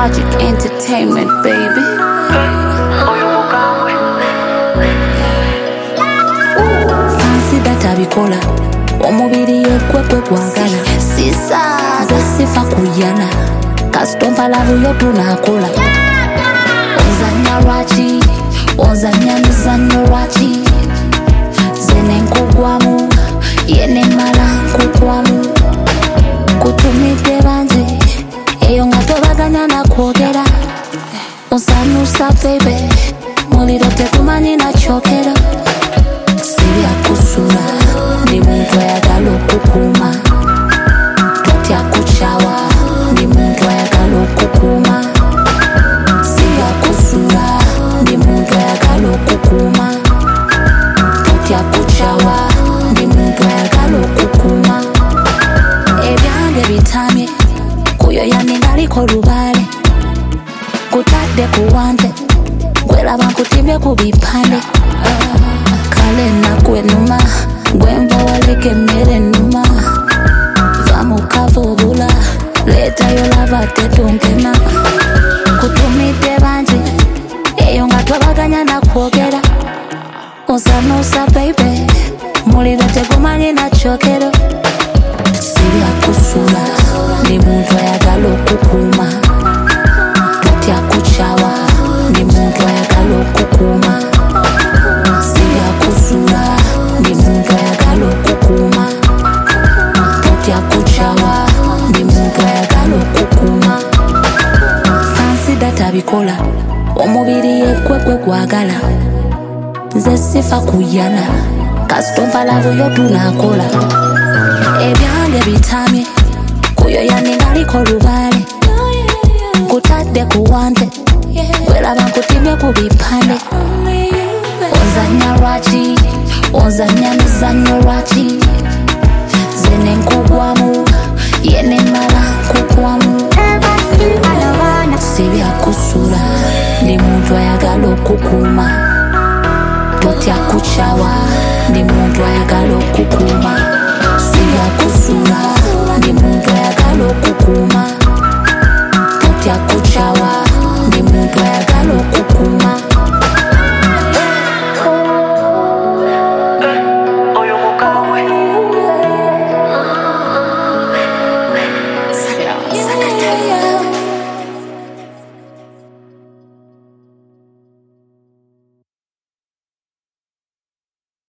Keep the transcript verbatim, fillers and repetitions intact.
Magic Entertainment, baby. Fancy data bikola omubiri yekwekwe kwagala sisa zesifa kuyana kastompa lavu yo tunakola ozanya lwaki ozanya mizanyo lwaki zene nkugwamu yene mala nkugwamu kutumide banzi eyo nga tobaganya nakwogera onsanyusa baby muliro tetumanyi nakyokera sibya kusula ndi muntu ayagala okukuma totya kuchawa ndi muntu ayagala okukuma sibya kusula ndi muntu ayagala okukuma totya kuchawa ndi muntu ayagala okukuma ebyange bitamye kuyo yaningaliko lubale kutadde kuwante gwelaba nkutibye ku bipande kale nakwenuma gwenva waleke mmere nnuma va mukavubula leetayo lava tetunkema kutumidde bangi eyo nga tobaganya nakwogera onsanuusa baby muliro tegumanyi nakyokero sibya kusula ndi muntu ayagala okukuma totya kuchawa ndi muntu ayagala okukuma sibya kusula ndi muntu ayagala okukuma totya kuchawa ndi muntu ayagala okukuma fansi data bikola omubiri yekwekwe gwagala nze sifa kuyana kastompa lavu yo tunakola ebyange bitamye kuyo yaningaliko lubale kutadde kuwante welaba nkutibye ku bipande ozanya lwaki ozanya mizanyo lwaki zene nkugwamu yene mala nkugwamu sibya kusula ndi muntu ayagala okukuma totya kuchawa ndi muntu ayagala okukuma